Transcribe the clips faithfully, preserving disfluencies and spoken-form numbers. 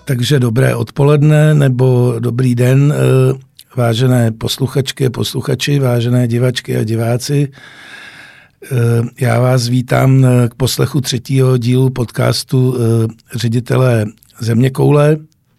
Takže dobré odpoledne nebo dobrý den, vážené posluchačky a posluchači, vážené divačky a diváci. Já vás vítám k poslechu třetího dílu podcastu Ředitelé zeměkoule.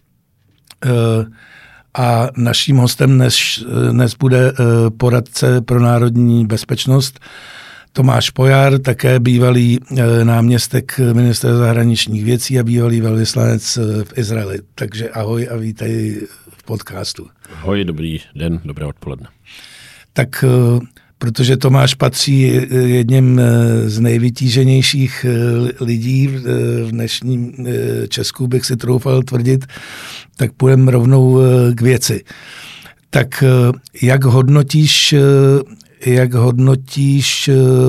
A naším hostem dnes, dnes bude poradce pro národní bezpečnost Tomáš Pojar, také bývalý náměstek ministra zahraničních věcí a bývalý velvyslanec v Izraeli. Takže ahoj a vítej v podcastu. Ahoj, dobrý den, dobré odpoledne. Tak protože Tomáš patří jedním z nejvytíženějších lidí v dnešním Česku, bych si troufal tvrdit, tak půjdeme rovnou k věci. Tak jak hodnotíš, jak hodnotíš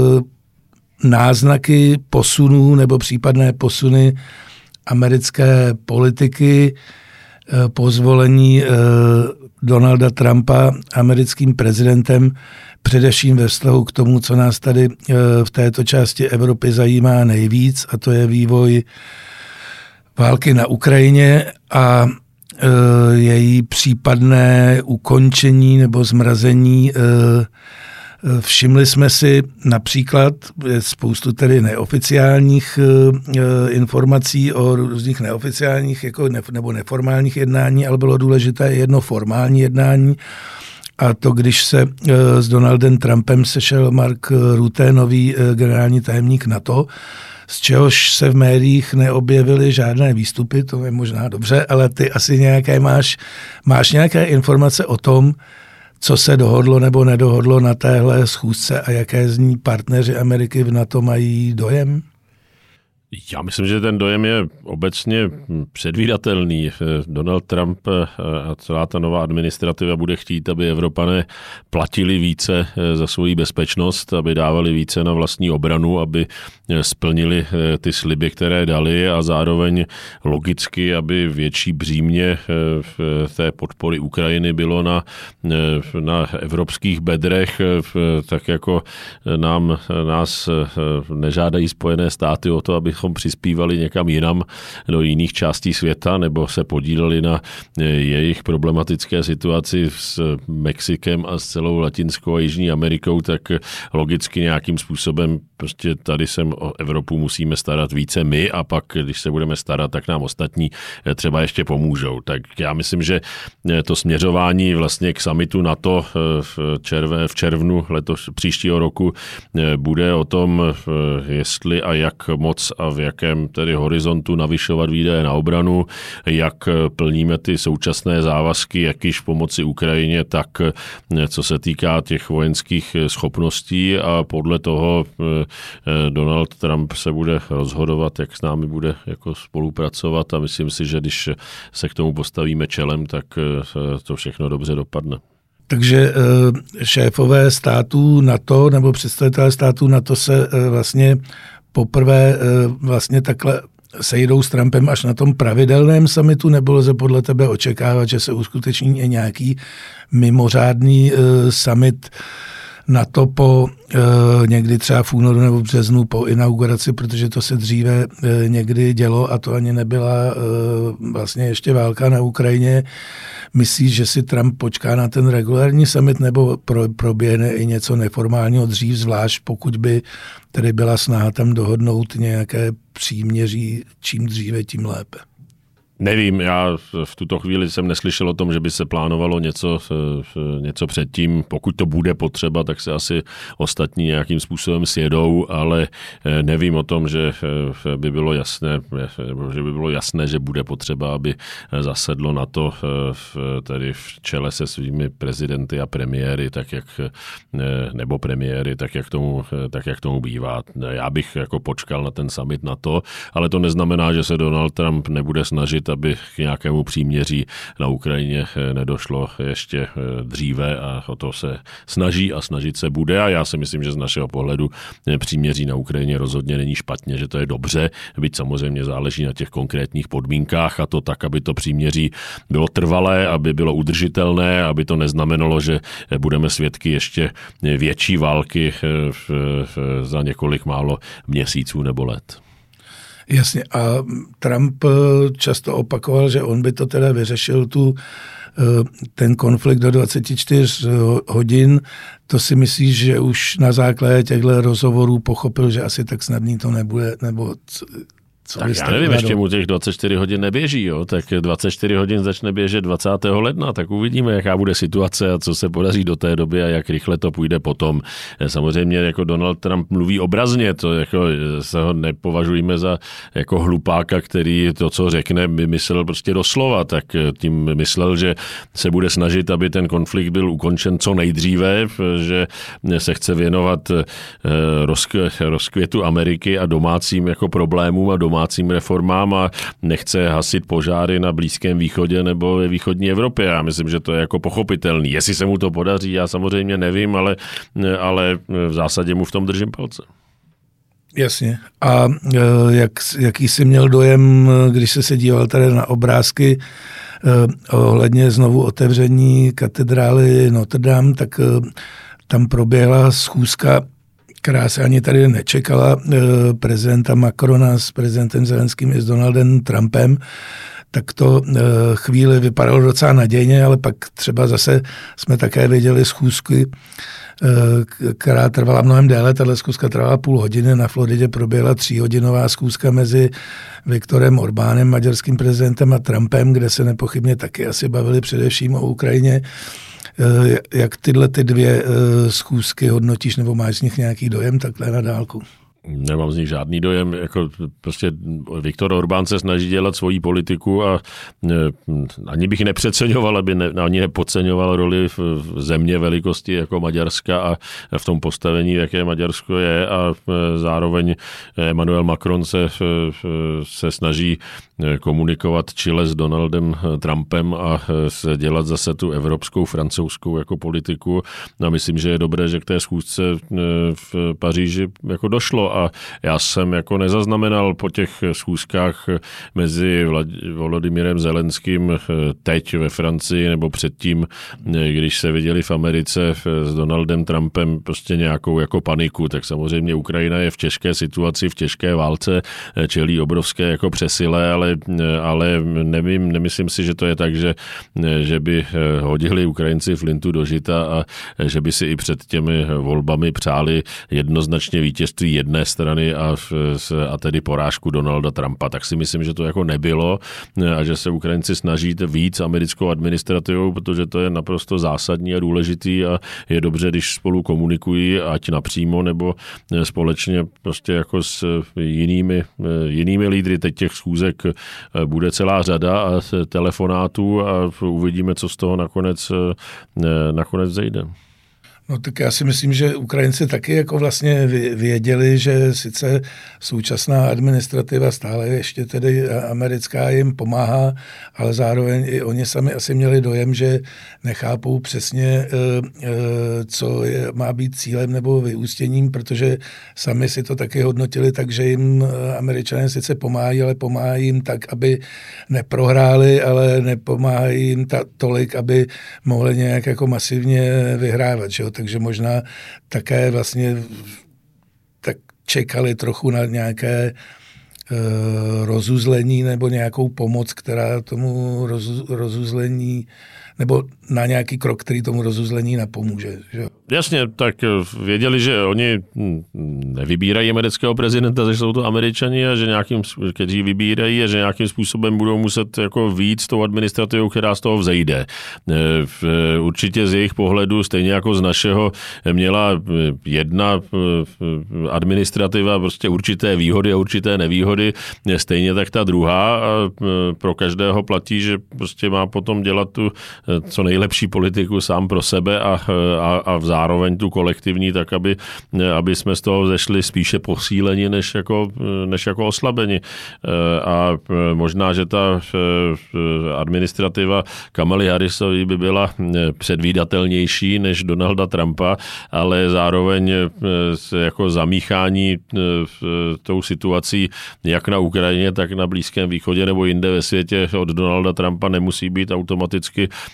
náznaky posunů nebo případné posuny americké politiky po zvolení Donalda Trumpa americkým prezidentem, především ve vztahu k tomu, co nás tady v této části Evropy zajímá nejvíc, a to je vývoj války na Ukrajině a její případné ukončení nebo zmrazení. Všimli jsme si například spoustu tedy neoficiálních informací o různých neoficiálních jako ne, nebo neformálních jednání, ale bylo důležité jedno formální jednání, a to, když se s Donaldem Trumpem sešel Mark Rutte, nový generální tajemník NATO, z čehož se v médiích neobjevily žádné výstupy, to je možná dobře, ale ty asi nějaké máš, máš nějaké informace o tom, co se dohodlo nebo nedohodlo na téhle schůzce a jaké z ní partneři Ameriky v NATO mají dojem? Já myslím, že ten dojem je obecně předvídatelný. Donald Trump a celá ta nová administrativa bude chtít, aby Evropané platili více za svoji bezpečnost, aby dávali více na vlastní obranu, aby splnili ty sliby, které dali, a zároveň logicky, aby větší břímě té podpory Ukrajiny bylo na, na evropských bedrech, tak jako nám, nás nežádají Spojené státy o to, abychom přispívali někam jinam do jiných částí světa nebo se podíleli na jejich problematické situaci s Mexikem a s celou Latinskou a Jižní Amerikou, tak logicky nějakým způsobem prostě tady se o Evropu musíme starat více my, a pak, když se budeme starat, tak nám ostatní třeba ještě pomůžou. Tak já myslím, že to směřování vlastně k summitu NATO v, červe, v červnu letos, příštího roku bude o tom, jestli a jak moc a v jakém tedy horizontu navyšovat výdaje na obranu, jak plníme ty současné závazky, jak již v pomoci Ukrajině, tak co se týká těch vojenských schopností, a podle toho Donald Trump se bude rozhodovat, jak s námi bude jako spolupracovat, a myslím si, že když se k tomu postavíme čelem, tak to všechno dobře dopadne. Takže šéfové států NATO nebo představitelé států NATO se vlastně poprvé vlastně takhle sejdou s Trumpem až na tom pravidelném summitu, nebo lze podle tebe očekávat, že se uskuteční i nějaký mimořádný summit NATO po někdy třeba v únoru nebo v březnu po inauguraci, protože to se dříve někdy dělo a to ani nebyla vlastně ještě válka na Ukrajině. Myslíš, že si Trump počká na ten regulární summit, nebo pro, proběhne i něco neformálního dřív, zvlášť pokud by tedy byla snaha tam dohodnout nějaké příměří, čím dříve, tím lépe? Nevím, já v tuto chvíli jsem neslyšel o tom, že by se plánovalo něco, něco předtím. Pokud to bude potřeba, tak se asi ostatní nějakým způsobem sjedou, ale nevím o tom, že by bylo jasné, že by bylo jasné, že bude potřeba, aby zasedlo NATO tedy v čele se svými prezidenty a premiéry, tak jak, nebo premiéry, tak jak tomu, tak jak tomu bývá. Já bych jako počkal na ten summit NATO, ale to neznamená, že se Donald Trump nebude snažit, aby k nějakému příměří na Ukrajině nedošlo ještě dříve, a o to se snaží a snažit se bude, a já si myslím, že z našeho pohledu příměří na Ukrajině rozhodně není špatně, že to je dobře, byť samozřejmě záleží na těch konkrétních podmínkách, a to tak, aby to příměří bylo trvalé, aby bylo udržitelné, aby to neznamenalo, že budeme svědky ještě větší války za několik málo měsíců nebo let. Jasně. A Trump často opakoval, že on by to teda vyřešil tu ten konflikt do dvacet čtyři hodin. To si myslíš, že už na základě těchto rozhovorů pochopil, že asi tak snadný to nebude, nebo co, co tak já nevím, ještě mu těch dvacet čtyři hodin neběží, jo? Tak dvacet čtyři hodin začne běžet dvacátého ledna, tak uvidíme, jaká bude situace a co se podaří do té doby a jak rychle to půjde potom. Samozřejmě jako Donald Trump mluví obrazně, to jako se ho nepovažujeme za jako hlupáka, který to, co řekne, by myslel prostě doslova, tak tím myslel, že se bude snažit, aby ten konflikt byl ukončen co nejdříve, že se chce věnovat rozkvětu Ameriky a domácím jako problémům a domácím domácím reformám a nechce hasit požáry na Blízkém východě nebo ve východní Evropě. Já myslím, že to je jako pochopitelný. Jestli se mu to podaří, já samozřejmě nevím, ale, ale v zásadě mu v tom držím palce. Jasně. A jak, jaký jsi měl dojem, když jsi se díval tady na obrázky ohledně znovu otevření katedrály Notre Dame, tak tam proběhla schůzka, která se ani tady nečekala, prezidenta Macrona s prezidentem Zelenským i s Donaldem Trumpem, tak to chvíli vypadalo docela nadějně, ale pak třeba zase jsme také viděli schůzky, která trvala mnohem déle. Tato schůzka trvala půl hodiny. Na Floridě proběhla tříhodinová schůzka mezi Viktorem Orbánem, maďarským prezidentem, a Trumpem, kde se nepochybně taky asi bavili především o Ukrajině. Jak tyhle ty dvě schůzky hodnotíš, nebo máš z nich nějaký dojem takhle na dálku? Nemám z nich žádný dojem, jako prostě Viktor Orbán se snaží dělat svoji politiku a ani bych nepřeceňoval, aby ne, ani nepodceňoval roli v země velikosti jako Maďarska a v tom postavení, jaké Maďarsko je, a zároveň Emmanuel Macron se, se snaží komunikovat čile s Donaldem Trumpem a dělat zase tu evropskou, francouzskou jako politiku. A myslím, že je dobré, že k té schůzce v Paříži jako došlo. A já jsem jako nezaznamenal po těch schůzkách mezi Volodymyrem Zelenským teď ve Francii nebo předtím, když se viděli v Americe s Donaldem Trumpem, prostě nějakou jako paniku. Tak samozřejmě Ukrajina je v těžké situaci, v těžké válce, čelí obrovské jako přesile, ale, ale nevím, nemyslím si, že to je tak, že, že by hodili Ukrajinci flintu do žita a že by si i před těmi volbami přáli jednoznačně vítězství jedné strany a, a tedy porážku Donalda Trumpa. Tak si myslím, že to jako nebylo a že se Ukrajinci snaží víc americkou administrativou, protože to je naprosto zásadní a důležitý a je dobře, když spolu komunikují, ať napřímo nebo společně prostě jako s jinými, jinými lídry. Teď těch schůzek bude celá řada a telefonátů a uvidíme, co z toho nakonec, nakonec zejde. No tak já si myslím, že Ukrajinci taky jako vlastně věděli, že sice současná administrativa stále ještě tedy americká jim pomáhá, ale zároveň i oni sami asi měli dojem, že nechápou přesně, co je, má být cílem nebo vyústěním, protože sami si to taky hodnotili tak, že jim Američané sice pomáhají, ale pomáhají jim tak, aby neprohráli, ale nepomáhají jim ta, tolik, aby mohli nějak jako masivně vyhrávat, že jo? Takže možná také vlastně tak čekali trochu na nějaké uh, rozuzlení nebo nějakou pomoc, která tomu rozu, rozuzlení nebo na nějaký krok, který tomu rozuzlení napomůže. Že? Jasně, tak věděli, že oni nevybírají amerického prezidenta, že jsou to Američani a že nějakým, kteří vybírají a že nějakým způsobem budou muset jako víc tou administrativou, která z toho vzejde. Určitě z jejich pohledu, stejně jako z našeho, měla jedna administrativa prostě určité výhody a určité nevýhody, stejně tak ta druhá a pro každého platí, že prostě má potom dělat tu co nejlepší politiku sám pro sebe a, a, a zároveň tu kolektivní, tak aby, aby jsme z toho zešli spíše posíleni, než jako, než jako oslabeni. A možná, že ta administrativa Kamaly Harrisový by byla předvídatelnější než Donalda Trumpa, ale zároveň jako zamíchání tou situací jak na Ukrajině, tak na Blízkém východě nebo jinde ve světě od Donalda Trumpa nemusí být automaticky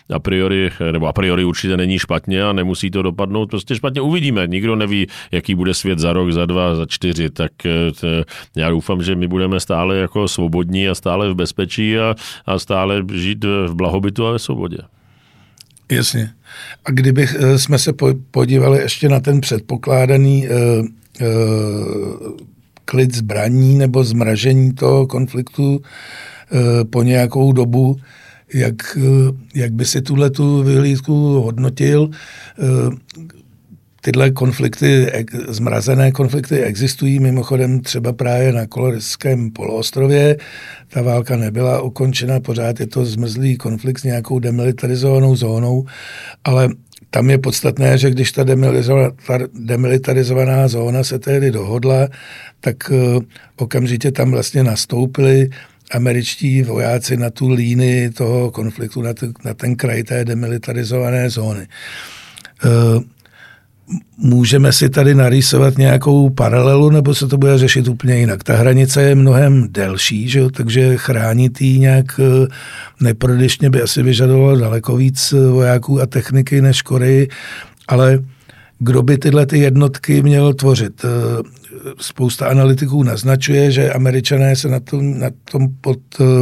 a priori, nebo a priori určitě není špatně a nemusí to dopadnout prostě špatně. Uvidíme, nikdo neví, jaký bude svět za rok, za dva, za čtyři, tak to, já doufám, že my budeme stále jako svobodní a stále v bezpečí a, a stále žít v blahobytu a ve svobodě. Jasně. A kdyby jsme se podívali ještě na ten předpokládaný uh, uh, klid zbraní nebo zmražení toho konfliktu uh, po nějakou dobu, jak, uh, jak by si tuhletu vyhlídku hodnotil? Uh, Tyhle konflikty, zmrazené konflikty existují mimochodem třeba právě na Korejském poloostrově. Ta válka nebyla ukončena, pořád je to zmrzlý konflikt s nějakou demilitarizovanou zónou, ale tam je podstatné, že když ta demilitarizovaná zóna se tehdy dohodla, tak okamžitě tam vlastně nastoupili američtí vojáci na tu línii toho konfliktu, na, t- na ten kraj té demilitarizované zóny. Můžeme si tady narýsovat nějakou paralelu, nebo se to bude řešit úplně jinak? Ta hranice je mnohem delší, že jo? Takže chránit ji nějak neprodyšně by asi vyžadovalo daleko víc vojáků a techniky než Koreji, ale kdo by tyhle ty jednotky měl tvořit? Spousta analytiků naznačuje, že Američané se na tom, na tom pod,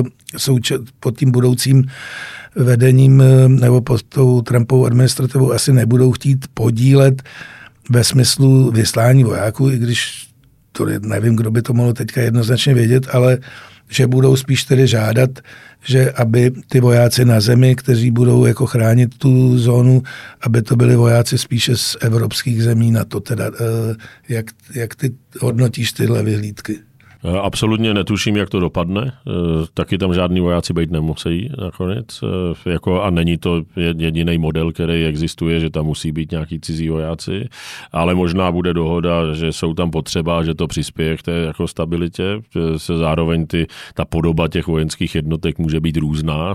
pod tím budoucím vedením nebo pod tou Trumpovou administrativou asi nebudou chtít podílet ve smyslu vyslání vojáků, i když to nevím, kdo by to mohl teďka jednoznačně vědět, ale že budou spíš tedy žádat, že aby ty vojáci na zemi, kteří budou jako chránit tu zónu, aby to byli vojáci spíše z evropských zemí na to teda. Jak, jak ty hodnotíš tyhle vyhlídky? Absolutně netuším, jak to dopadne. Taky tam žádný vojáci být nemusí nakonec. Jako, a není to jediný model, který existuje, že tam musí být nějaký cizí vojáci, ale možná bude dohoda, že jsou tam potřeba, že to přispěje k té jako stabilitě. Se zároveň ty, ta podoba těch vojenských jednotek může být různá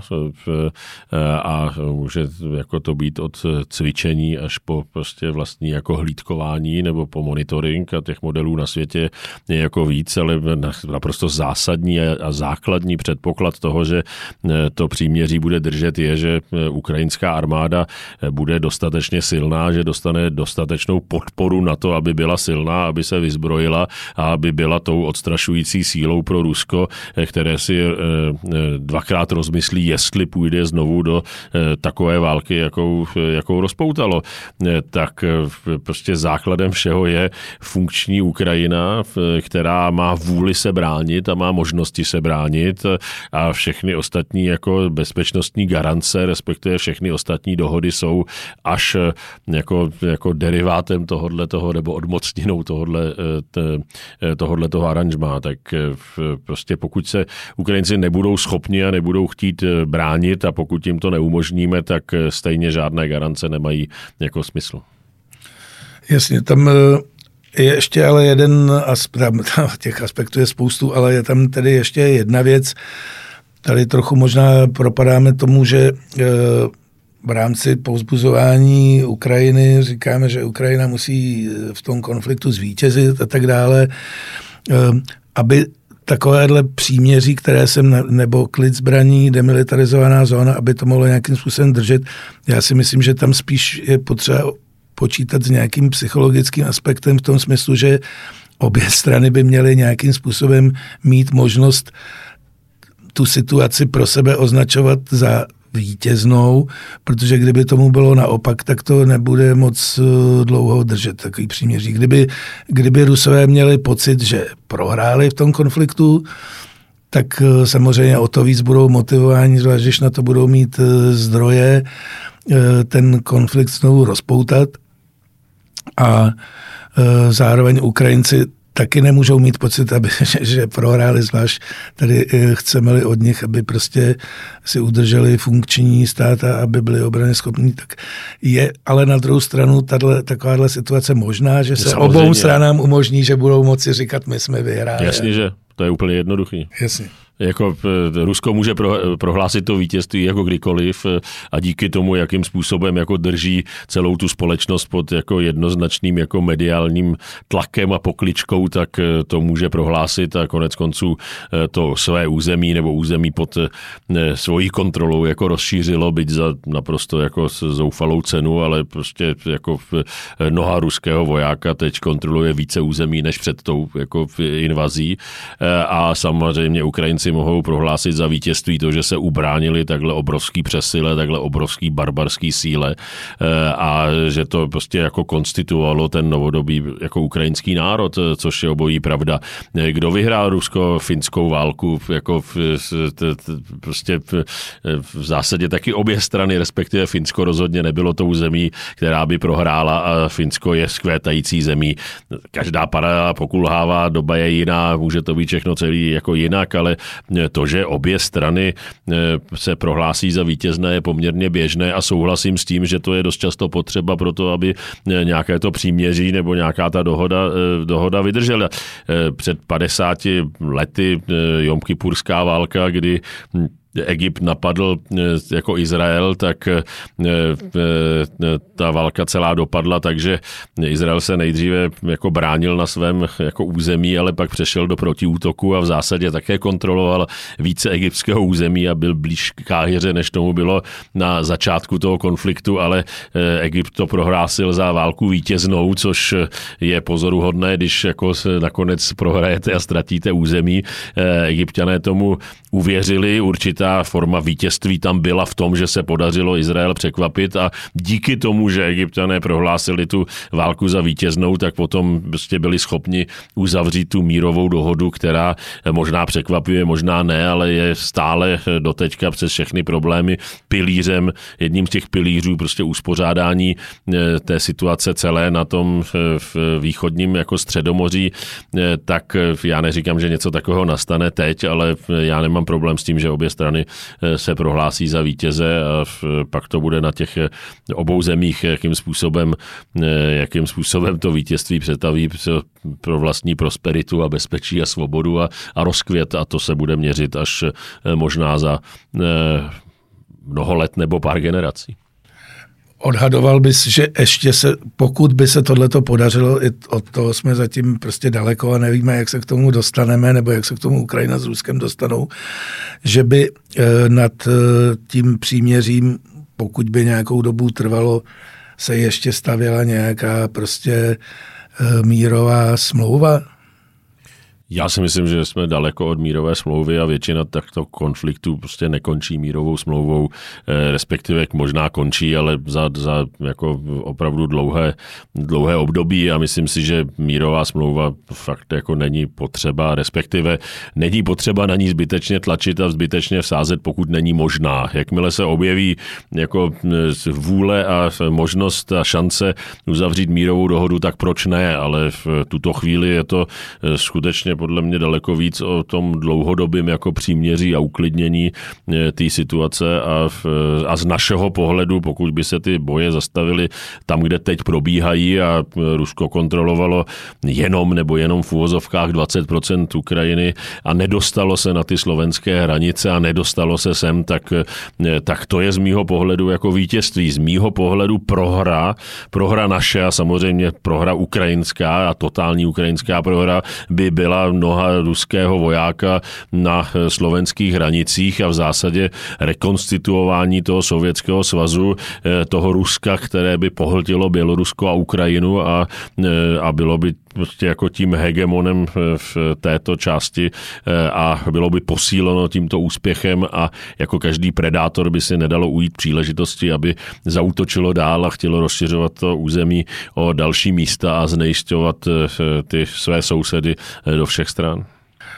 a může jako to být od cvičení až po prostě vlastní jako hlídkování nebo po monitoring a těch modelů na světě je jako víc, ale naprosto zásadní a základní předpoklad toho, že to příměří bude držet, je, že ukrajinská armáda bude dostatečně silná, že dostane dostatečnou podporu na to, aby byla silná, aby se vyzbrojila a aby byla tou odstrašující sílou pro Rusko, které si dvakrát rozmyslí, jestli půjde znovu do takové války, jakou, jakou rozpoutalo. Tak prostě základem všeho je funkční Ukrajina, která má vůli se bránit a má možnosti se bránit a všechny ostatní jako bezpečnostní garance, respektive všechny ostatní dohody jsou až jako, jako derivátem tohodletoho nebo odmocninou tohodle, tohodletoho aranžmá. Tak prostě pokud se Ukrajinci nebudou schopni a nebudou chtít bránit a pokud jim to neumožníme, tak stejně žádné garance nemají jako smysl. Jasně, tam je ještě ale jeden aspekt, těch aspektů je spoustu, ale je tam tedy ještě jedna věc. Tady trochu možná propadáme tomu, že v rámci povzbuzování Ukrajiny říkáme, že Ukrajina musí v tom konfliktu zvítězit a tak dále, aby takovéhle příměří, které jsem, nebo klid zbraní, demilitarizovaná zóna, aby to mohlo nějakým způsobem držet. Já si myslím, že tam spíš je potřeba počítat s nějakým psychologickým aspektem v tom smyslu, že obě strany by měly nějakým způsobem mít možnost tu situaci pro sebe označovat za vítěznou, protože kdyby tomu bylo naopak, tak to nebude moc dlouho držet takový příměří. Kdyby, kdyby Rusové měli pocit, že prohráli v tom konfliktu, tak samozřejmě o to víc budou motivováni, zvlášť když na to budou mít zdroje, ten konflikt znovu rozpoutat. A zároveň Ukrajinci taky nemůžou mít pocit, aby, že, že prohráli, zvlášť tady chceme-li od nich, aby prostě si udrželi funkční stát a aby byli obrany schopní, tak je ale na druhou stranu tato, takováhle situace možná, že se obou stranám umožní, že budou moci říkat, my jsme vyhráli. Jasně, že to je úplně jednoduchý. Jasně. Jako Rusko může pro, prohlásit to vítězství jako kdykoliv a díky tomu, jakým způsobem jako drží celou tu společnost pod jako jednoznačným jako mediálním tlakem a pokličkou, tak to může prohlásit a konec konců to své území nebo území pod svojí kontrolou jako rozšířilo, byť za naprosto jako zoufalou cenu, ale prostě jako noha ruského vojáka teď kontroluje více území než před tou jako invazí a samozřejmě Ukrajinci mohou prohlásit za vítězství to, že se ubránili takhle obrovský přesile, takhle obrovský barbarský síle a že to prostě jako konstituovalo ten novodobý jako ukrajinský národ, což je obojí pravda. Kdo vyhrál rusko-finskou válku, jako v, t, t, prostě v, v zásadě taky obě strany, respektive Finsko rozhodně nebylo tou zemí, která by prohrála a Finsko je skvétající zemí. Každá para pokulhává, doba je jiná, může to být všechno celý jako jinak, ale to, že obě strany se prohlásí za vítězné, je poměrně běžné a souhlasím s tím, že to je dost často potřeba pro to, aby nějaké to příměří nebo nějaká ta dohoda, dohoda vydržela. Před padesáti lety jomkipurská válka, kdy Egypt napadl jako Izrael, tak ta válka celá dopadla, takže Izrael se nejdříve jako bránil na svém jako území, ale pak přešel do protiútoku a v zásadě také kontroloval více egyptského území a byl blíž k Káhiře, než tomu bylo na začátku toho konfliktu, ale Egypt to prohlásil za válku vítěznou, což je pozoruhodné, když jako nakonec prohrajete a ztratíte území. Egypťané tomu uvěřili, určitá forma vítězství tam byla v tom, že se podařilo Izrael překvapit a díky tomu, že Egypťané prohlásili tu válku za vítěznou, tak potom prostě byli schopni uzavřít tu mírovou dohodu, která možná překvapuje, možná ne, ale je stále doteďka přes všechny problémy pilířem, jedním z těch pilířů prostě uspořádání té situace celé na tom v východním jako Středomoří, tak já neříkám, že něco takového nastane teď, ale já nemám problém s tím, že obě strany se prohlásí za vítěze a pak to bude na těch obou zemích, jakým způsobem, jakým způsobem to vítězství přetaví pro vlastní prosperitu a bezpečí a svobodu a, a rozkvět a to se bude měřit až možná za mnoho let nebo pár generací. Odhadoval bys, že ještě se, pokud by se tohleto podařilo, i od toho jsme zatím prostě daleko a nevíme, jak se k tomu dostaneme, nebo jak se k tomu Ukrajina s Ruskem dostanou, že by nad tím příměřím, pokud by nějakou dobu trvalo, se ještě stavěla nějaká prostě mírová smlouva? Já si myslím, že jsme daleko od mírové smlouvy a většina takto konfliktů prostě nekončí mírovou smlouvou, respektive možná končí, ale za, za jako opravdu dlouhé, dlouhé období a myslím si, že mírová smlouva fakt jako není potřeba, respektive není potřeba na ní zbytečně tlačit a zbytečně vsázet, pokud není možná. Jakmile se objeví jako vůle a možnost a šance uzavřít mírovou dohodu, tak proč ne, ale v tuto chvíli je to skutečně podle mě daleko víc o tom dlouhodobém jako příměří a uklidnění té situace a, v, a z našeho pohledu, pokud by se ty boje zastavily tam, kde teď probíhají a Rusko kontrolovalo jenom nebo jenom v uvozovkách dvacet procent Ukrajiny a nedostalo se na ty slovenské hranice a nedostalo se sem, tak, tak to je z mýho pohledu jako vítězství. Z mýho pohledu prohra, prohra naše a samozřejmě prohra ukrajinská a totální ukrajinská prohra by byla noha ruského vojáka na slovenských hranicích a v zásadě rekonstituování toho Sovětského svazu, toho Ruska, které by pohltilo Bělorusko a Ukrajinu a, a bylo by prostě jako tím hegemonem v této části a bylo by posíleno tímto úspěchem a jako každý predátor by si nedalo ujít příležitosti, aby zaútočilo dál a chtělo rozšiřovat to území o další místa a znejisťovat ty své sousedy do všech stran.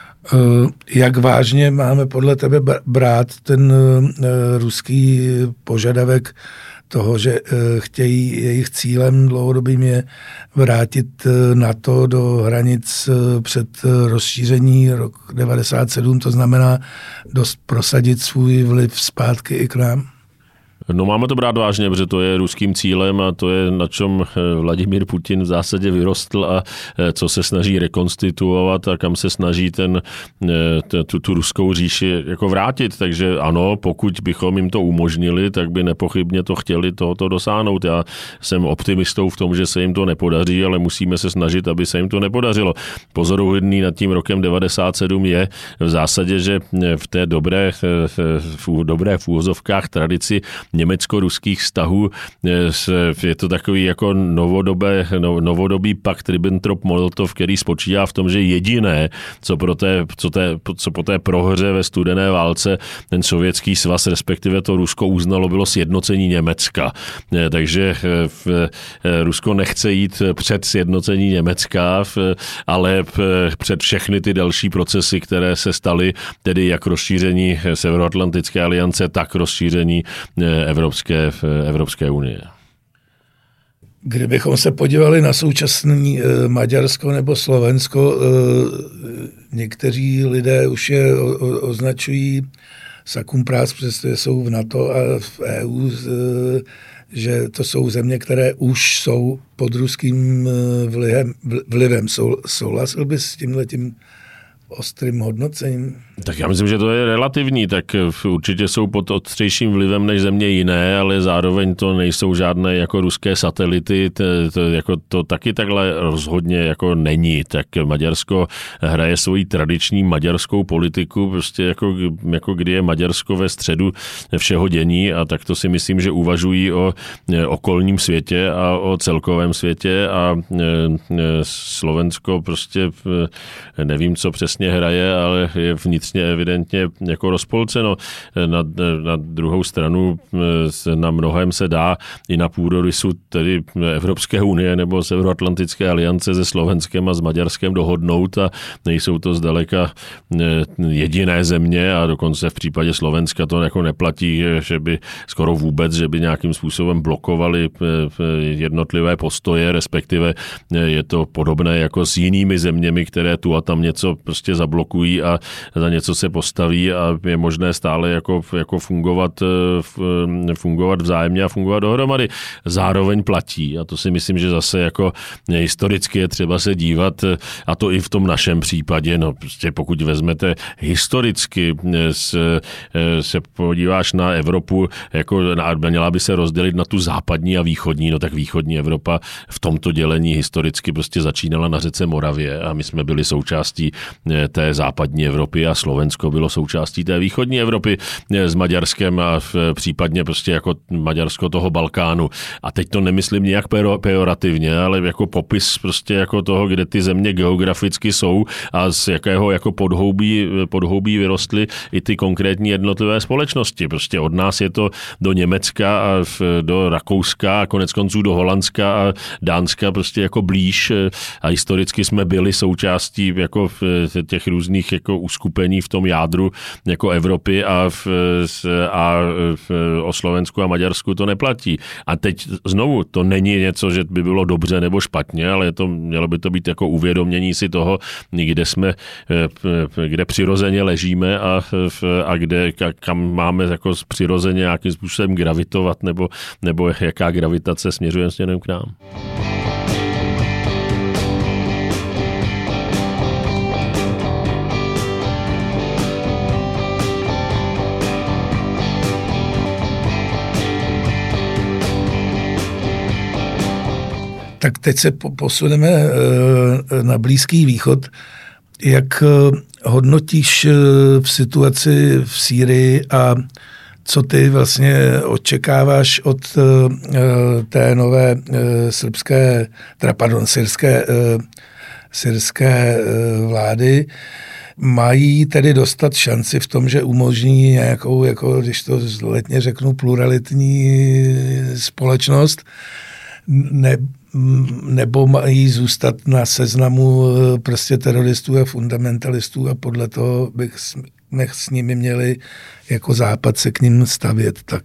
Jak vážně máme podle tebe brát ten ruský požadavek toho, že chtějí, jejich cílem dlouhodobým je vrátit NATO do hranic před rozšíření rok devadesát sedm, to znamená dost prosadit svůj vliv zpátky i k nám? No máme to brát vážně, protože to je ruským cílem a to je, na čem Vladimír Putin v zásadě vyrostl a co se snaží rekonstituovat a kam se snaží ten, tu, tu ruskou říši jako vrátit. Takže ano, pokud bychom jim to umožnili, tak by nepochybně to chtěli tohoto dosáhnout. Já jsem optimistou v tom, že se jim to nepodaří, ale musíme se snažit, aby se jim to nepodařilo. Pozoruhodný nad tím rokem devadesát sedm je v zásadě, že v té dobré, v dobré v úvozovkách tradici německo-ruských vztahů je to takový jako novodobé, novodobý pakt Ribbentrop-Molotov, který spočívá v tom, že jediné, co, pro té, co, té, co po té prohře ve studené válce ten sovětský svaz, respektive to Rusko uznalo, bylo sjednocení Německa. Takže Rusko nechce jít před sjednocení Německa, ale před všechny ty další procesy, které se staly, tedy jak rozšíření Severoatlantické aliance, tak rozšíření Evropské, Evropské unie. Kdybychom se podívali na současné Maďarsko nebo Slovensko, někteří lidé už je označují sakumpráz, přestože jsou v NATO a v E U, že to jsou země, které už jsou pod ruským vlivem. vlivem. Souhlasil bys s tímhletím ostrým hodnocením? Tak já myslím, že to je relativní, tak určitě jsou pod ostřejším vlivem než země jiné, ale zároveň to nejsou žádné jako ruské satelity, to, to, jako to taky takhle rozhodně jako není. Tak Maďarsko hraje svoji tradiční maďarskou politiku, prostě jako, jako kdy je Maďarsko ve středu všeho dění a tak to si myslím, že uvažují o okolním světě a o celkovém světě a Slovensko prostě nevím, co přesně hraje, ale je vnitř evidentně jako rozpolceno. Na, na druhou stranu na mnohem se dá i na půdorysu tedy Evropské unie nebo Severoatlantické aliance se Slovenskem a s Maďarskem dohodnout a nejsou to zdaleka jediné země a dokonce v případě Slovenska to jako neplatí, že by skoro vůbec, že by nějakým způsobem blokovali jednotlivé postoje, respektive je to podobné jako s jinými zeměmi, které tu a tam něco prostě zablokují a za něco se postaví a je možné stále jako, jako fungovat, fungovat vzájemně a fungovat dohromady. Zároveň platí a to si myslím, že zase jako historicky je třeba se dívat a to i v tom našem případě. No prostě pokud vezmete historicky se, se podíváš na Evropu, jako měla by se rozdělit na tu západní a východní, no tak východní Evropa v tomto dělení historicky prostě začínala na řece Moravě a my jsme byli součástí té západní Evropy a Slovensko bylo součástí té východní Evropy s Maďarskem a případně prostě jako Maďarsko toho Balkánu. A teď to nemyslím nějak pejorativně, ale jako popis prostě jako toho, kde ty země geograficky jsou a z jakého jako podhoubí, podhoubí vyrostly i ty konkrétní jednotlivé společnosti. Prostě od nás je to do Německa a do Rakouska a konec konců do Holandska a Dánska prostě jako blíž a historicky jsme byli součástí jako těch různých jako uskupení v tom jádru jako Evropy a, v, a v, o Slovensku a Maďarsku to neplatí. A teď znovu, to není něco, že by bylo dobře nebo špatně, ale to, mělo by to být jako uvědomění si toho, kde jsme, kde přirozeně ležíme a, a kde, kam máme jako přirozeně nějakým způsobem gravitovat nebo, nebo jaká gravitace směřuje směrem k nám. Tak teď se posuneme na Blízký východ. Jak hodnotíš v situaci v Sýrii a co ty vlastně očekáváš od té nové srbské, teda pardon, syrské, syrské vlády? Mají tedy dostat šanci v tom, že umožní nějakou, jako když to letně řeknu, pluralitní společnost, ne, nebo mají zůstat na seznamu prostě teroristů a fundamentalistů a podle toho bych jsme s nimi měli jako Západ se k ním stavět. Tak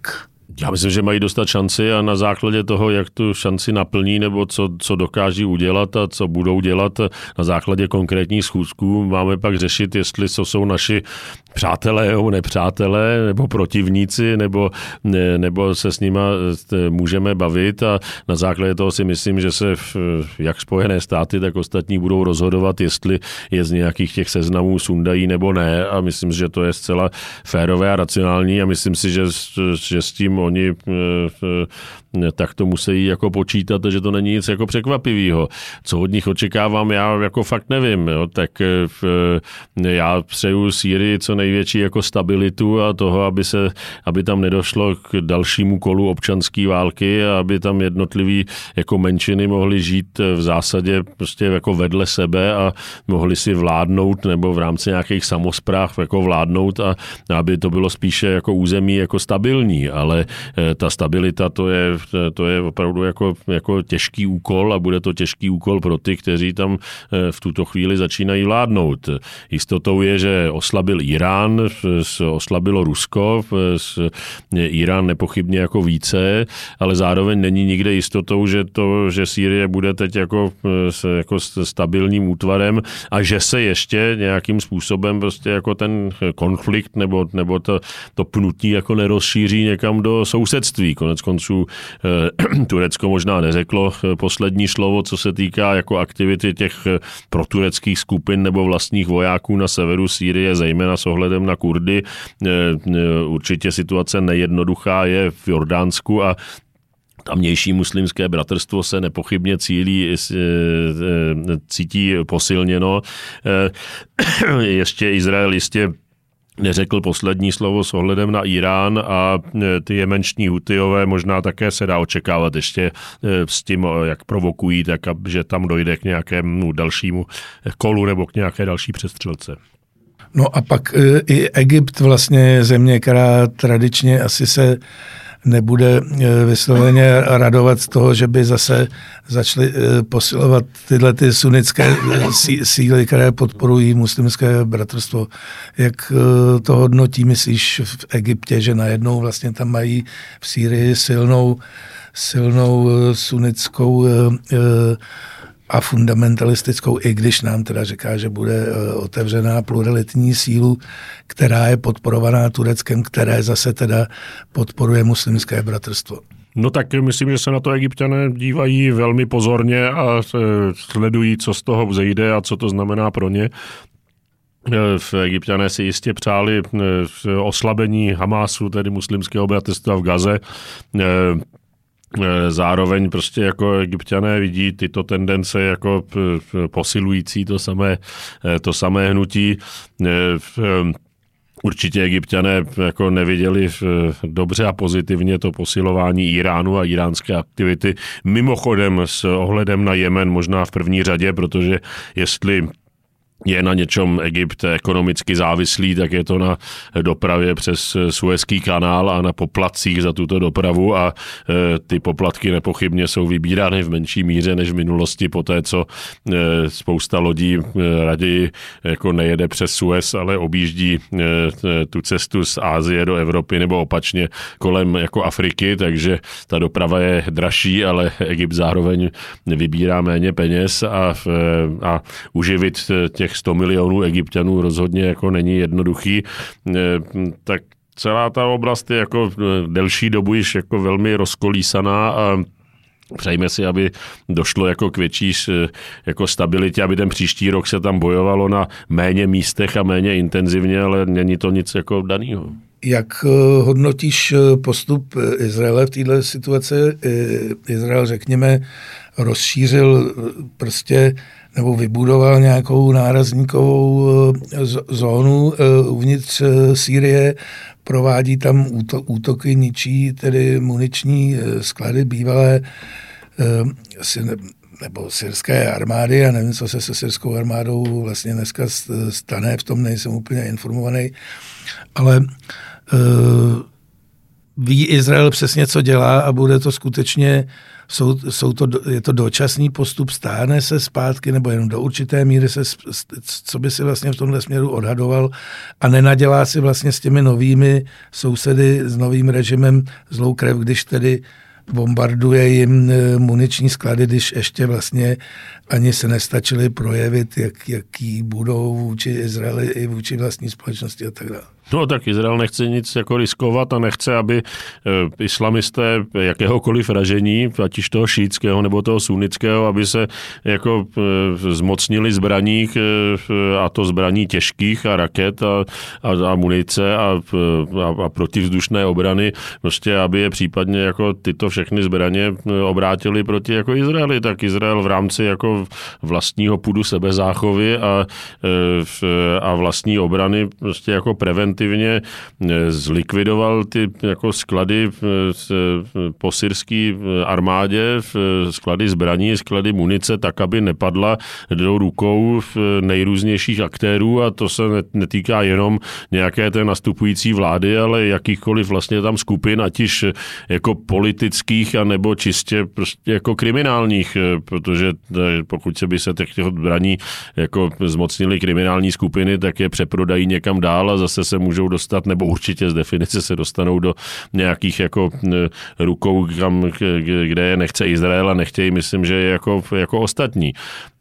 Já myslím, že mají dostat šanci a na základě toho, jak tu šanci naplní nebo co, co dokáží udělat a co budou dělat na základě konkrétních schůzků, máme pak řešit, jestli to jsou naši přátelé nebo nepřátelé, nebo protivníci, nebo, ne, nebo se s nima můžeme bavit a na základě toho si myslím, že se jak Spojené státy, tak ostatní budou rozhodovat, jestli je z nějakých těch seznamů sundají nebo ne a myslím, že to je zcela férové a racionální a myslím si, že, že s tím oni tak to musí jako počítat, že to není nic jako překvapivého. Co od nich očekávám, já jako fakt nevím. Jo. Tak já přeju Sýrii co největší jako stabilitu a toho, aby, se, aby tam nedošlo k dalšímu kolu občanské války a aby tam jednotliví jako menšiny mohly žít v zásadě prostě jako vedle sebe a mohli si vládnout nebo v rámci nějakých samospráv jako vládnout a aby to bylo spíše jako území jako stabilní, ale ta stabilita to je, to je opravdu jako, jako těžký úkol a bude to těžký úkol pro ty, kteří tam v tuto chvíli začínají vládnout. Jistotou je, že oslabil Irán, oslabilo Rusko, Irán nepochybně jako více, ale zároveň není nikde jistotou, že to, že Sýrie bude teď jako, jako stabilním útvarem a že se ještě nějakým způsobem prostě jako ten konflikt nebo, nebo to, to pnutí jako nerozšíří někam do sousedství. Konec konců eh, Turecko možná neřeklo poslední slovo, co se týká jako aktivity těch protureckých skupin nebo vlastních vojáků na severu Sýrie, zejména s ohledem na Kurdy. Eh, určitě situace nejednoduchá je v Jordánsku a tamnější muslimské bratrstvo se nepochybně cílí, cítí posilněno. Ještě Izrael jistě neřekl poslední slovo s ohledem na Irán a ty jemenční Hutijové možná také se dá očekávat ještě s tím, jak provokují, tak že tam dojde k nějakému dalšímu kolu nebo k nějaké další přestřelce. No a pak i Egypt vlastně je země, která tradičně asi se nebude vysloveně radovat z toho, že by zase začaly posilovat tyhle ty sunnické síly, které podporují muslimské bratrstvo. Jak to hodnotí, myslíš, v Egyptě, že najednou vlastně tam mají v Sýrii silnou, silnou sunnickou a fundamentalistickou, i když nám teda říká, že bude otevřená pluralitní sílu, která je podporovaná Tureckem, které zase teda podporuje muslimské bratrstvo. No tak myslím, že se na to Egypťané dívají velmi pozorně a sledují, co z toho vzejde a co to znamená pro ně. V Egypťané si jistě přáli oslabení Hamásu, tedy muslimského bratrstva v Gaze. Zároveň prostě jako Egypťané vidí tyto tendence jako posilující to samé, to samé hnutí. Určitě Egypťané jako neviděli dobře a pozitivně to posilování Iránu a iránské aktivity. Mimochodem s ohledem na Jemen možná v první řadě, protože jestli je na něčem Egypt ekonomicky závislý, tak je to na dopravě přes Suezský kanál a na poplatcích za tuto dopravu a e, ty poplatky nepochybně jsou vybírány v menší míře než v minulosti po té, co e, spousta lodí e, raději jako nejede přes Suez, ale objíždí e, tu cestu z Asie do Evropy nebo opačně kolem jako Afriky, takže ta doprava je dražší, ale Egypt zároveň vybírá méně peněz a, a uživit těch sto milionů Egypťanů rozhodně jako není jednoduchý, tak celá ta oblast je jako delší dobu již jako velmi rozkolísaná a přejme si, aby došlo jako k větší jako stabilitě, aby ten příští rok se tam bojovalo na méně místech a méně intenzivně, ale není to nic jako danýho. Jak hodnotíš postup Izraele v této situaci? Izrael, řekněme, rozšířil prostě nebo vybudoval nějakou nárazníkovou zónu uvnitř Sýrie, provádí tam útoky, ničí tedy muniční sklady bývalé nebo syrské armády. Já nevím, co se se syrskou armádou vlastně dneska stane, v tom nejsem úplně informovaný, ale ví Izrael přesně, co dělá a bude to skutečně, jsou, jsou to, je to dočasný postup, stáhne se zpátky nebo jenom do určité míry se, co by si vlastně v tomhle směru odhadoval a nenadělá si vlastně s těmi novými sousedy, s novým režimem zlou krev, když tedy bombarduje jim muniční sklady, když ještě vlastně ani se nestačili projevit, jak, jaký budou vůči Izraeli i vůči vlastní společnosti a tak dále. No tak Izrael nechce nic jako riskovat a nechce, aby e, islamisté jakéhokoliv ražení, ať již toho šítského nebo toho sunnického, aby se jako e, zmocnili zbraní e, a to zbraní těžkých a raket a, a, a munice a, a, a protivzdušné obrany, prostě aby je případně jako tyto všechny zbraně obrátili proti jako Izraeli, tak Izrael v rámci jako vlastního půdu sebezáchovy a, e, a vlastní obrany prostě jako preventivně zlikvidoval ty jako sklady po syrské armádě, sklady zbraní, sklady munice, tak, aby nepadla do rukou nejrůznějších aktérů a to se netýká jenom nějaké té nastupující vlády, ale jakýchkoliv vlastně tam skupin, ať již jako politických a nebo čistě prostě jako kriminálních, protože pokud se by se těch zbraní jako zmocnili kriminální skupiny, tak je přeprodají někam dál a zase se můžou dostat, nebo určitě z definice se dostanou do nějakých jako rukou, kam, kde je nechce Izrael a nechtějí, myslím, že je jako, jako ostatní.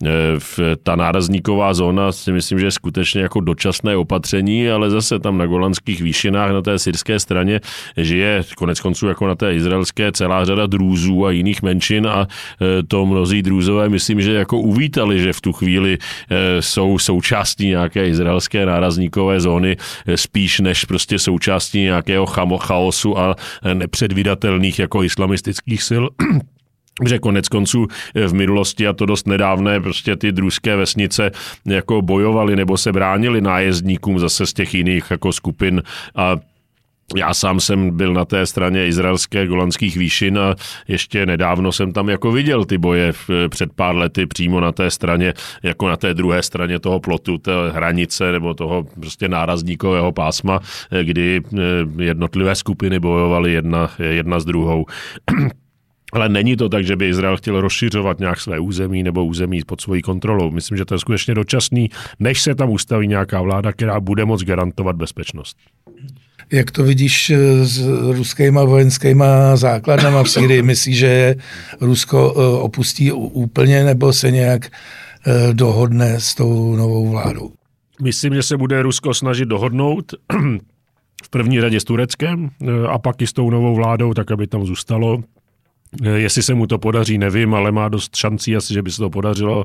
Ta nárazníková zóna si myslím, že je skutečně jako dočasné opatření, ale zase tam na Golanských výšinách na té syrské straně žije konec konců jako na té izraelské celá řada drůzů a jiných menšin a to mnozí drůzové myslím, že jako uvítali, že v tu chvíli jsou součástí nějaké izraelské nárazníkové zóny spíš než prostě součástí nějakého chaosu a nepředvídatelných jako islamistických sil. Že konec konců v minulosti, a to dost nedávné, prostě ty druzské vesnice jako bojovali nebo se bránili nájezdníkům zase z těch jiných jako skupin a já sám jsem byl na té straně izraelské Golanských výšin a ještě nedávno jsem tam jako viděl ty boje před pár lety přímo na té straně, jako na té druhé straně toho plotu, té hranice nebo toho prostě nárazníkového pásma, kdy jednotlivé skupiny bojovaly jedna, jedna s druhou. Ale není to tak, že by Izrael chtěl rozšiřovat nějak své území nebo území pod svojí kontrolou. Myslím, že to je skutečně dočasný, než se tam ustaví nějaká vláda, která bude moct garantovat bezpečnost. Jak to vidíš s ruskýma vojenskýma základnama v Sýrii? Myslíš, že Rusko opustí úplně nebo se nějak dohodne s tou novou vládou? Myslím, že se bude Rusko snažit dohodnout v první řadě s Tureckem a pak i s tou novou vládou, tak aby tam zůstalo. Jestli se mu to podaří, nevím, ale má dost šancí asi, že by se to podařilo.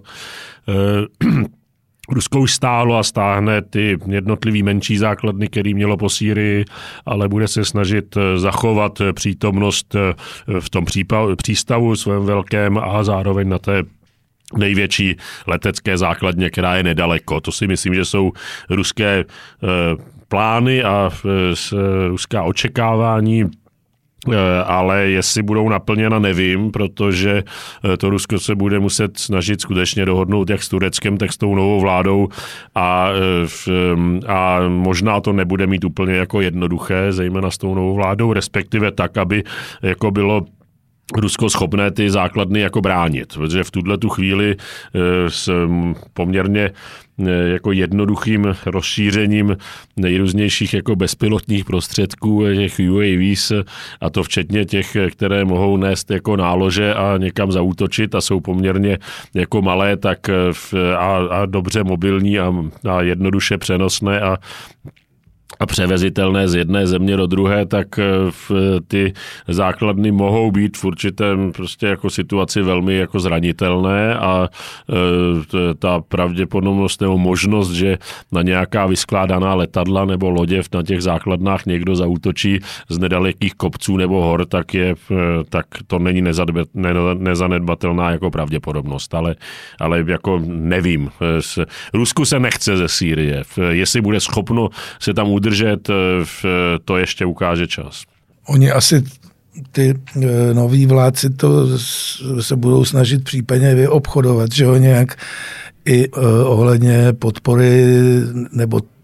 Rusko už stálo a stáhne ty jednotlivý menší základny, který mělo po Sýrii, ale bude se snažit zachovat přítomnost v tom přístavu svém velkém a zároveň na té největší letecké základně, která je nedaleko. To si myslím, že jsou ruské plány a ruská očekávání, ale jestli budou naplněna, nevím, protože to Rusko se bude muset snažit skutečně dohodnout jak s Tureckem, tak s tou novou vládou a, a možná to nebude mít úplně jako jednoduché, zejména s tou novou vládou, respektive tak, aby jako bylo Rusko schopné ty základny jako bránit, protože v tuhle tu chvíli s poměrně jako jednoduchým rozšířením nejrůznějších jako bezpilotních prostředků, těch U A Vs, a to včetně těch, které mohou nést jako nálože a někam zaútočit a jsou poměrně jako malé, tak a, a dobře mobilní a, a jednoduše přenosné a a převezitelné z jedné země do druhé, tak v ty základny mohou být v určitém prostě jako situaci velmi jako zranitelné a ta pravděpodobnost nebo možnost, že na nějaká vyskládaná letadla nebo lodě na těch základnách někdo zaútočí z nedalekých kopců nebo hor, tak je, tak to není nezanedbatelná jako pravděpodobnost, ale, ale jako nevím. Rusku se nechce ze Sýrie. Jestli bude schopno se tam udržet, to ještě ukáže čas. Oni asi ty noví vládci to se budou snažit případně vyobchodovat, že ho nějak i ohledně podpory nebo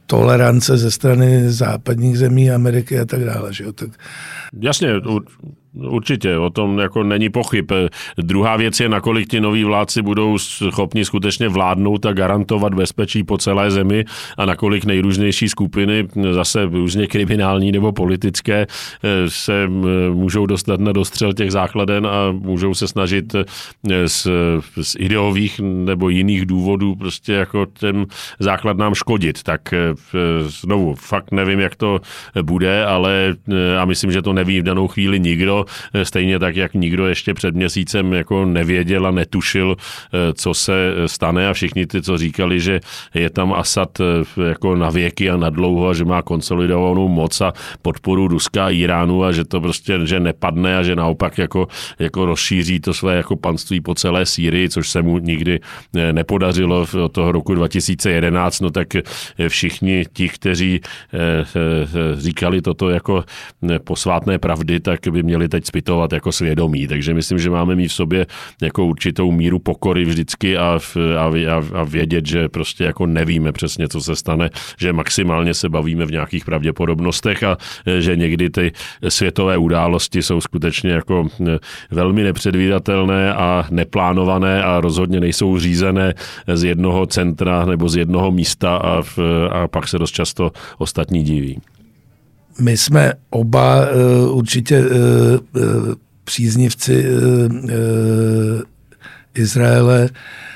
tolerance ze strany západních zemí, Ameriky a tak dále. Že jo? Tak... Jasně, určitě, o tom jako není pochyb. Druhá věc je, nakolik ti noví vládci budou schopni skutečně vládnout a garantovat bezpečí po celé zemi a nakolik nejrůznější skupiny, zase různě kriminální nebo politické, se můžou dostat na dostřel těch základen a můžou se snažit z, z ideových nebo jiných důvodů prostě jako ten základ nám škodit. Tak znovu, fakt nevím, jak to bude, ale a myslím, že to neví v danou chvíli nikdo, stejně tak, jak nikdo ještě před měsícem jako nevěděl a netušil, co se stane a všichni ty, co říkali, že je tam Asad jako na věky a na dlouho a že má konsolidovanou moc a podporu Ruska a Iránu a že to prostě že nepadne a že naopak jako, jako rozšíří to své jako panství po celé Sýrii, což se mu nikdy nepodařilo od toho roku dva tisíce jedenáct, no tak všichni ti, kteří říkali toto jako posvátné pravdy, tak by měli teď zpytovat jako svědomí. Takže myslím, že máme mít v sobě jako určitou míru pokory vždycky a, a, a vědět, že prostě jako nevíme přesně, co se stane, že maximálně se bavíme v nějakých pravděpodobnostech a že někdy ty světové události jsou skutečně jako velmi nepředvídatelné a neplánované a rozhodně nejsou řízené z jednoho centra nebo z jednoho místa a, a pak se dost často ostatní diví. My jsme oba uh, určitě uh, uh, příznivci uh, uh, Izraele,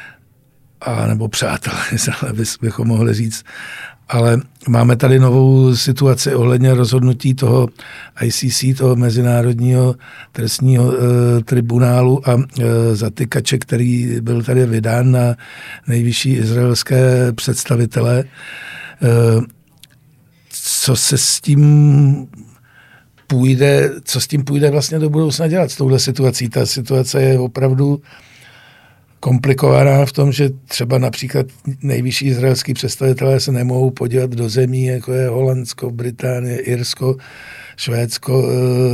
a nebo přátelé Izraele, bychom mohli říct. Ale máme tady novou situaci ohledně rozhodnutí toho I C C, toho Mezinárodního trestního uh, tribunálu a uh, zatykače, který byl tady vydán na nejvyšší izraelské představitele. Uh, co se s tím půjde, co s tím půjde vlastně do budoucna dělat s touhle situací. Ta situace je opravdu komplikovaná v tom, že třeba například nejvyšší izraelský představitelé se nemohou podívat do zemí, jako je Holandsko, Británie, Irsko, Švédsko,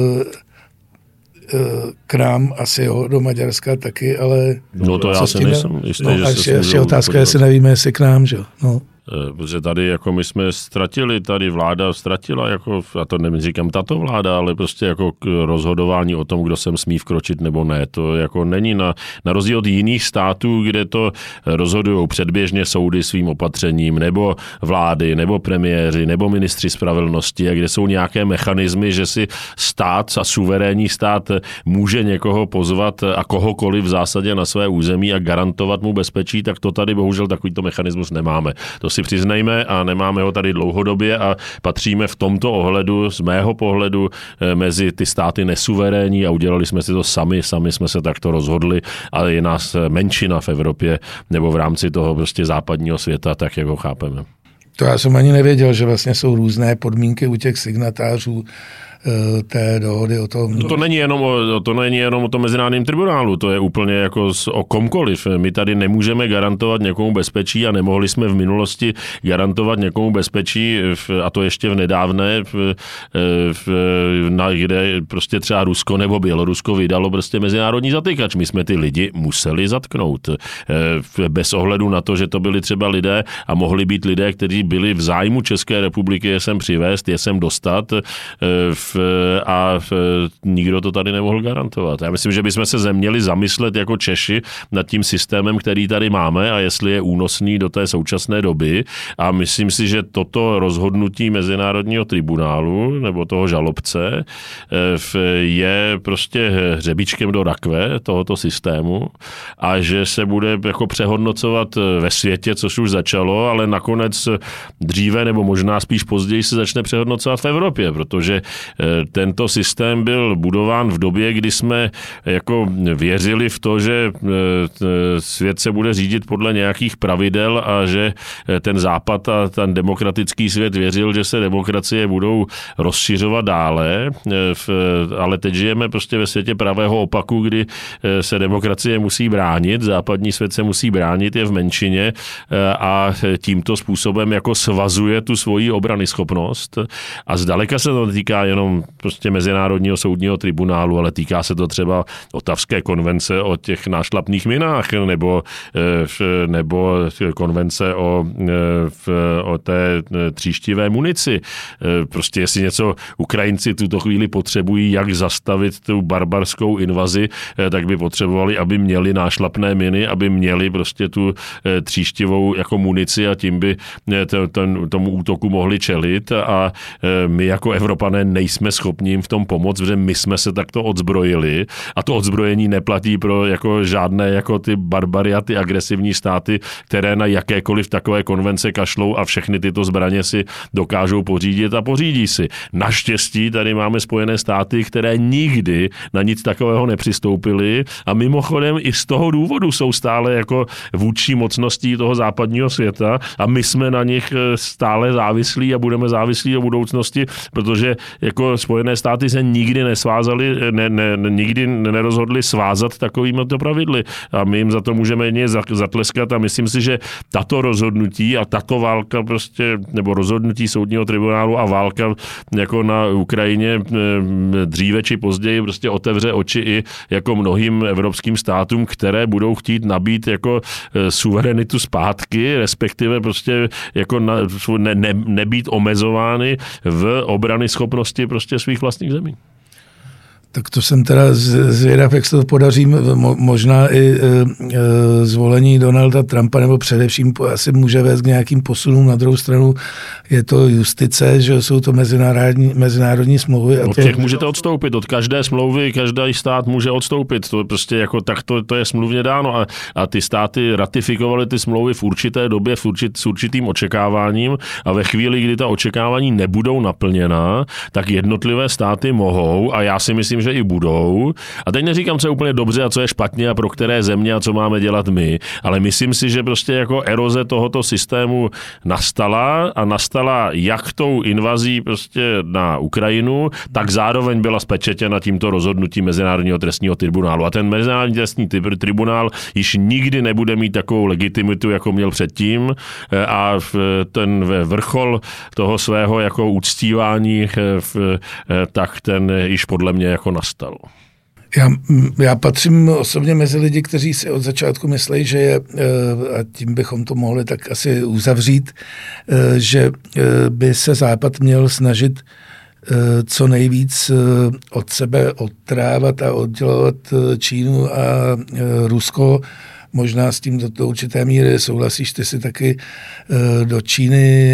k nám asi jo, do Maďarska taky, ale... No to já si nejsem jistý, no, že až se je, je otázka, jestli nevíme, jestli k nám, že jo. No. Protože tady jako my jsme ztratili, tady vláda ztratila, jako, a to neříkám tato vláda, ale prostě jako rozhodování o tom, kdo sem smí vkročit nebo ne. To jako není na, na rozdíl od jiných států, kde to rozhodují předběžně soudy svým opatřením, nebo vlády, nebo premiéři, nebo ministři spravedlnosti, a kde jsou nějaké mechanismy, že si stát a suverénní stát může někoho pozvat a kohokoliv v zásadě na své území a garantovat mu bezpečí, tak to tady bohužel takovýto mechanismus nemáme. To si přiznejme a nemáme ho tady dlouhodobě a patříme v tomto ohledu, z mého pohledu, mezi ty státy nesuverénní a udělali jsme si to sami, sami jsme se takto rozhodli, ale je nás menšina v Evropě nebo v rámci toho prostě západního světa, tak jak ho chápeme. To já jsem ani nevěděl, že vlastně jsou různé podmínky u těch signatářů té dohody o tom. To není jenom o, to není jenom o tom mezinárodním tribunálu, to je úplně jako o komkoliv. My tady nemůžeme garantovat někomu bezpečí a nemohli jsme v minulosti garantovat někomu bezpečí, a to ještě v nedávné, v, v, na, kde prostě třeba Rusko nebo Bělorusko vydalo prostě mezinárodní zatykač. My jsme ty lidi museli zatknout. Bez ohledu na to, že to byli třeba lidé a mohli být lidé, kteří byli v zájmu České republiky je sem přivést, je sem dostat, v a nikdo to tady nemohl garantovat. Já myslím, že bychom se měli zamyslet jako Češi nad tím systémem, který tady máme a jestli je únosný do té současné doby. A myslím si, že toto rozhodnutí Mezinárodního tribunálu nebo toho žalobce je prostě hřebíčkem do rakve tohoto systému a že se bude jako přehodnocovat ve světě, což už začalo, ale nakonec dříve nebo možná spíš později se začne přehodnocovat v Evropě, protože tento systém byl budován v době, kdy jsme jako věřili v to, že svět se bude řídit podle nějakých pravidel a že ten západ a ten demokratický svět věřil, že se demokracie budou rozšiřovat dále, ale teď žijeme prostě ve světě pravého opaku, kdy se demokracie musí bránit, západní svět se musí bránit, je v menšině a tímto způsobem jako svazuje tu svoji obranyschopnost a zdaleka se to týká jenom jenom prostě Mezinárodního soudního tribunálu, ale týká se to třeba Ottawské konvence o těch nášlapných minách nebo, nebo konvence o, o té tříštivé munici. Prostě jestli něco Ukrajinci tuto chvíli potřebují, jak zastavit tu barbarskou invazi, tak by potřebovali, aby měli nášlapné miny, aby měli prostě tu tříštivou jako munici a tím by ten, tomu útoku mohli čelit a my jako Evropané nejsme schopni jim v tom pomoct, protože my jsme se takto odzbrojili a to odzbrojení neplatí pro jako žádné jako ty barbary a ty agresivní státy, které na jakékoliv takové konvence kašlou a všechny tyto zbraně si dokážou pořídit a pořídí si. Naštěstí tady máme Spojené státy, které nikdy na nic takového nepřistoupily a mimochodem i z toho důvodu jsou stále jako vůdčí mocností toho západního světa a my jsme na nich stále závislí a budeme závislí do budoucnosti, protože jako Spojené státy se nikdy nesvázali, ne, ne, nikdy nerozhodli svázat takovými to pravidly a my jim za to můžeme jen zatleskat a myslím si, že tato rozhodnutí a tato válka prostě, nebo rozhodnutí soudního tribunálu a válka jako na Ukrajině dříve či později prostě otevře oči i jako mnohým evropským státům, které budou chtít nabít jako suverenitu zpátky, respektive prostě jako na, ne, ne, nebýt omezovány v obrany schopnosti prostě svých vlastních zemí. Tak to jsem teda zvědav, jak se to podaří, možná i e, e, zvolení Donalda Trumpa, nebo především asi může vést k nějakým posunům. Na druhou stranu je to justice, že jsou to mezinárodní, mezinárodní smlouvy. A od těch můžete odstoupit, od každé smlouvy každý stát může odstoupit. To prostě jako tak to, to je smluvně dáno a, a ty státy ratifikovaly ty smlouvy v určité době v určit, s určitým očekáváním a ve chvíli, kdy ta očekávání nebudou naplněna, tak jednotlivé státy mohou a já si myslím, že i budou. A teď neříkám, co je úplně dobře a co je špatně a pro které země a co máme dělat my, ale myslím si, že prostě jako eroze tohoto systému nastala a nastala jak tou invazí prostě na Ukrajinu, tak zároveň byla spečetěna tímto rozhodnutím Mezinárodního trestního tribunálu. A ten Mezinárodní trestní tribunál již nikdy nebude mít takovou legitimitu, jako měl předtím a ten vrchol toho svého jako uctívání, tak ten již podle mě jako nastal. Já, já patřím osobně mezi lidi, kteří si od začátku myslí, že je, a tím bychom to mohli tak asi uzavřít, že by se Západ měl snažit co nejvíc od sebe odtrávat a oddělovat Čínu a Rusko. Možná s tím do, do určité míry souhlasíš, ty si taky e, do Číny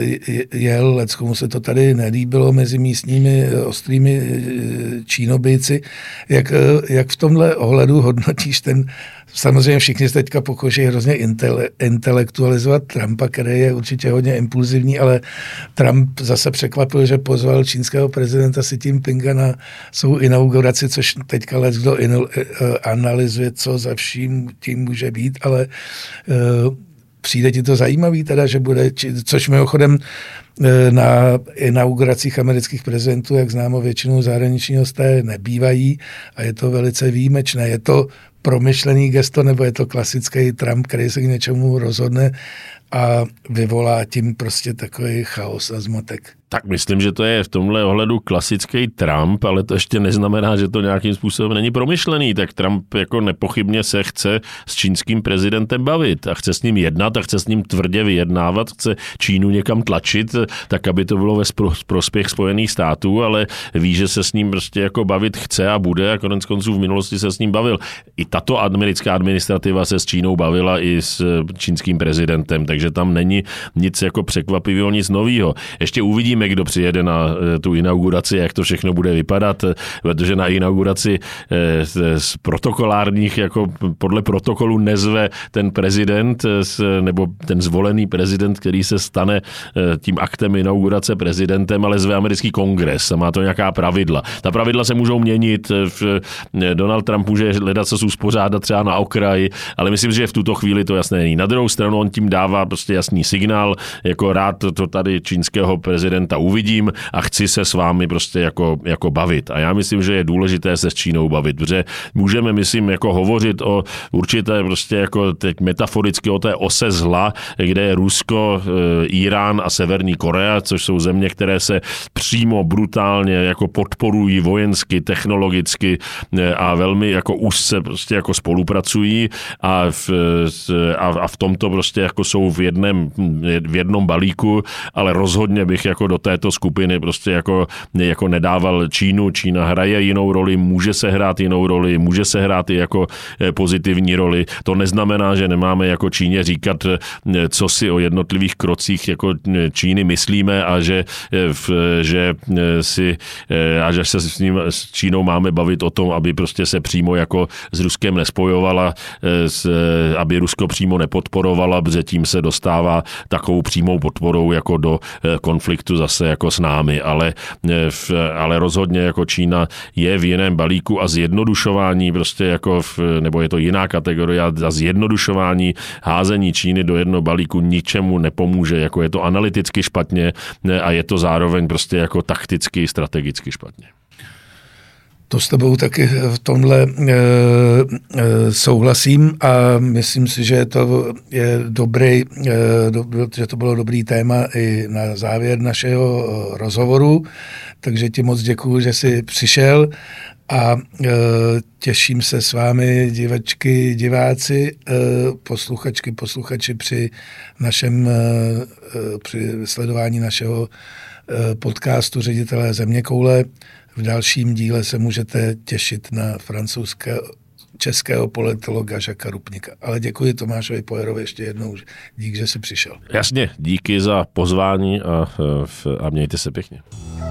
jel, leckomu se to tady nelíbilo mezi místními ostrými e, Čínobijci. Jak, e, jak v tomhle ohledu hodnotíš ten, samozřejmě všichni se teďka pokouší hrozně intele, intelektualizovat Trumpa, který je určitě hodně impulzivní, ale Trump zase překvapil, že pozval čínského prezidenta Xi Jinpinga na svou inauguraci, což teďka let kdo ino, e, analyzuje, co za vším tím může být, ale uh, přijde ti to zajímavý teda, že bude, či, což mimochodem uh, na inauguracích amerických prezidentů, jak známo, většinou zahraniční hosté nebývají a je to velice výjimečné. Je to promyšlený gesto, nebo je to klasický Trump, který se k něčemu rozhodne a vyvolá tím prostě takový chaos a zmatek? Tak myslím, že to je v tomhle ohledu klasický Trump, ale to ještě neznamená, že to nějakým způsobem není promyšlený. Tak Trump jako nepochybně se chce s čínským prezidentem bavit a chce s ním jednat a chce s ním tvrdě vyjednávat, chce Čínu někam tlačit, tak aby to bylo ve prospěch Spojených států, ale ví, že se s ním prostě jako bavit chce a bude a konec konců v minulosti se s ním bavil. I tato americká administrativa se s Čínou bavila i s čínským prezidentem, takže tam není nic jako překvapivého, nic nového. Ještě uvidíme, kdo přijede na tu inauguraci, jak to všechno bude vypadat, protože na inauguraci z protokolárních, jako podle protokolu nezve ten prezident, nebo ten zvolený prezident, který se stane tím aktem inaugurace prezidentem, ale zve americký kongres a má to nějaká pravidla. Ta pravidla se můžou měnit, Donald Trump může hledat se uspořádat třeba na okraji, ale myslím, že v tuto chvíli to jasné není. Na druhou stranu on tím dává prostě jasný signál, jako rád to tady čínského prezidenta uvidím a chci se s vámi prostě jako, jako bavit. A já myslím, že je důležité se s Čínou bavit, protože můžeme, myslím, jako hovořit o určité prostě jako teď metaforicky o té ose zla, kde je Rusko, Irán a Severní Korea, což jsou země, které se přímo brutálně jako podporují vojensky, technologicky a velmi jako úzce prostě jako spolupracují a v, a, a v tomto prostě jako jsou v jednom, v jednom balíku, ale rozhodně bych jako do této skupiny prostě jako, jako nedával Čínu. Čína hraje jinou roli, může se hrát jinou roli, může se hrát i jako pozitivní roli. To neznamená, že nemáme jako Číně říkat, co si o jednotlivých krocích jako Číny myslíme a že, že si a že se s, ním, s Čínou máme bavit o tom, aby prostě se přímo jako s Ruskem nespojovala, aby Rusko přímo nepodporovala, protože tím se dostává takovou přímou podporou jako do konfliktu zase jako s námi, ale, ale rozhodně jako Čína je v jiném balíku a zjednodušování prostě jako, v, nebo je to jiná kategorie a zjednodušování házení Číny do jednoho balíku ničemu nepomůže, jako je to analyticky špatně a je to zároveň prostě jako takticky, strategicky špatně. To s tebou taky v tomhle e, e, souhlasím a myslím si, že to je dobrý, e, do, že to bylo dobrý téma i na závěr našeho rozhovoru, takže ti moc děkuju, že jsi přišel a e, těším se s vámi, divačky, diváci, e, posluchačky, posluchači při našem, e, při sledování našeho e, podcastu Ředitelé zeměkoule. V dalším díle se můžete těšit na francouzského, českého politologa Žaka Rupnika. Ale děkuji Tomášovi Pojerovi ještě jednou. Dík, že jsi přišel. Jasně, díky za pozvání a, a mějte se pěkně.